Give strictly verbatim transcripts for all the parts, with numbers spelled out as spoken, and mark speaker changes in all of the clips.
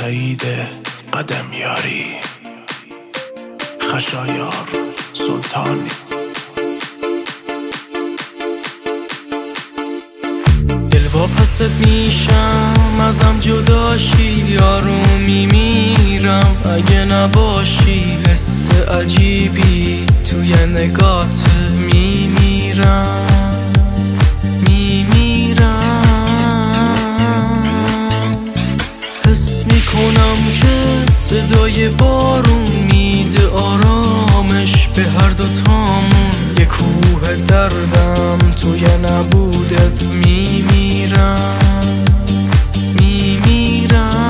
Speaker 1: سعید قدم یاری، خشایار سلطانی. دلوا پست میشم ازم جداشی، یارو میمیرم اگه نباشی. حس عجیبی توی نگات میمیرم میمیرم. حس میکنم که صدای بارون میده آرامش به هر دوتامون. یه کوه دردم توی نبودت میمیرم میمیرم.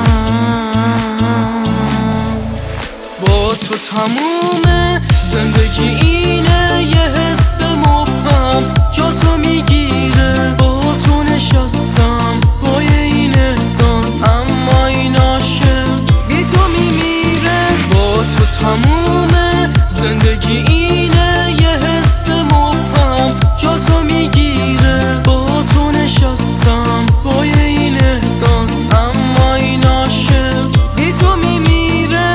Speaker 1: با تو تمومه زندگی، اینه یه حس مبهم جا تو میگیره. با تو نشستم پای این احساس، اما این عاشق بی تو میمیره. با تو تمومه زندگی، اینه یه حس مبهم جا تو میگیره. با تو نشستم پای این احساس، اما این عاشق بی تو میمیره.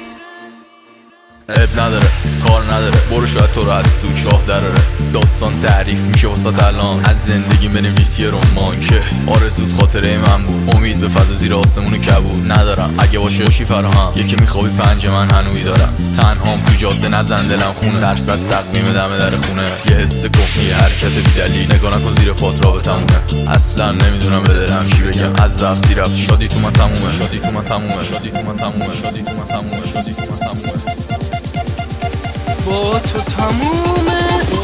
Speaker 2: عیب نداره کار نداره، برو شاید تو رو از تو چاه دراره. داستان تعریف میشه واسه الان، از زندگی بنویس یه رمان که آرزوت خاطره من بود. امید به فضا زیر آسمون کبود ندارم، اگه باشه باشی فراهم. یکی میخوابی پنج من هنوی دارم، تنهام تو جاده نزن دلم خونه. درس از تقویم دم در خونه، یه حس کهنه، حرکت بی‌دلیل. نگاه نکن زیر پات رابطمونه، اصلا نمیدونم به دلم چی بگم. از رفتی رفت شادی تو من تمومه، شادی تو من تمومه، شادی تو من تمومه، شادی تو من تمومه، شادی تو من تمومه.
Speaker 1: با تو تمومه،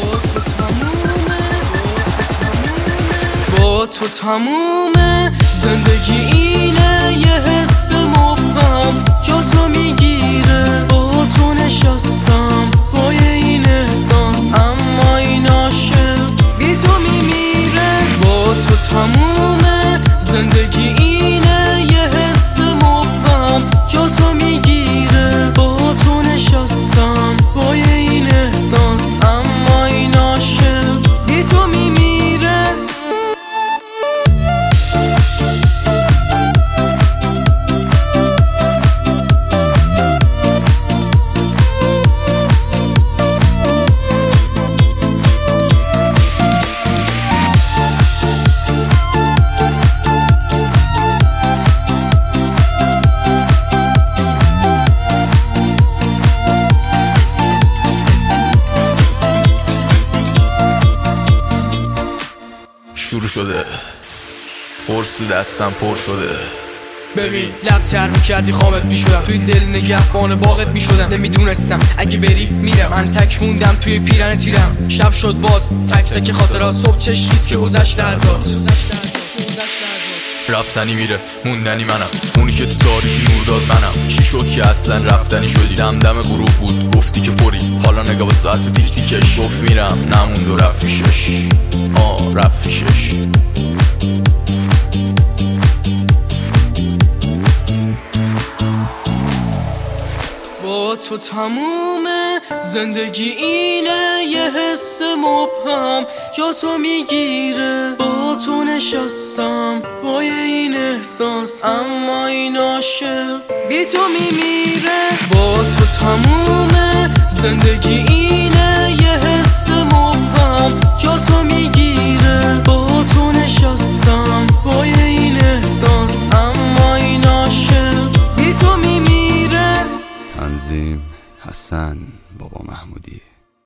Speaker 1: با تو تمومه زندگی، اینه یه حس مبهم جا تو میگیره. با تو نشستم پای این احساس، اما این عاشق بی تو میمیره. با تو تمومه زندگی، اینه یه حس مبهم جا تو میگیره. با تو نشستم پای این احساس، اما این عاشق بی تو میمیره.
Speaker 2: شروع شده، قرص تو دستم پر شده.
Speaker 3: ببین لبتر میکردی خامت میشدم، توی دل نگهبان باغت میشدم. نمیدونستم اگه بری میرم، من تک موندم توی پیرن تیرم. شب شد باز تک تک خاطرات، صبح چشکیست که گذشت لحظات.
Speaker 2: رفتنی میره موندنی منم، اونی که تو تاریکی نور داد منم. چی شد که اصلا رفتنی شدی؟ دم دم غروب بود گفتی که پری، حالا نگاه به ساعت تیک تیکش. گفت میرم نموند و رفت پیشش، آه رفت پیشش.
Speaker 1: با تو تمومه زندگی، اینه یه حس مبهم جا تو میگیره. با تو نشستم پای این احساس، اما این عاشق بی تو میمیره. با تو تمومه زندگی، اینه یه حس مبهم جا تو میگیره. با تو نشستم پای این احساس، اما این عاشق بی تو میمیره.
Speaker 4: تنظیم حسن بابا محمودی.